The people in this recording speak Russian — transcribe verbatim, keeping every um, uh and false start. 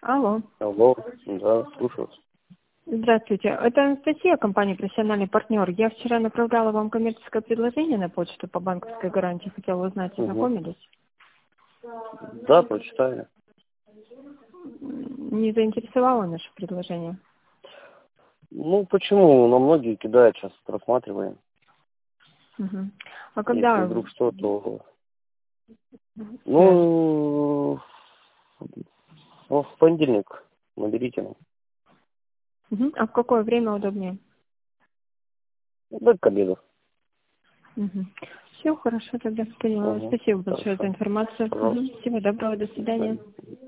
Алло. Алло, да, слушаю. Здравствуйте. Это Анастасия, компания «Профессиональный партнер». Я вчера направляла вам коммерческое предложение на почту по банковской гарантии. Хотела узнать, Угу. ознакомились? Да, прочитали. Не заинтересовало наше предложение? Ну, почему? На многие кидают, сейчас рассматриваем. Угу. А Если когда? вдруг что, то... свяжете? Ну, в в понедельник наберите. Ну, Угу. А в какое время удобнее? да, к обеду. Угу. Все хорошо, тогда поняла. Угу. Спасибо большое за Хорошо. информацию. Пожалуйста. Угу. Всего доброго, до До свидания. свидания.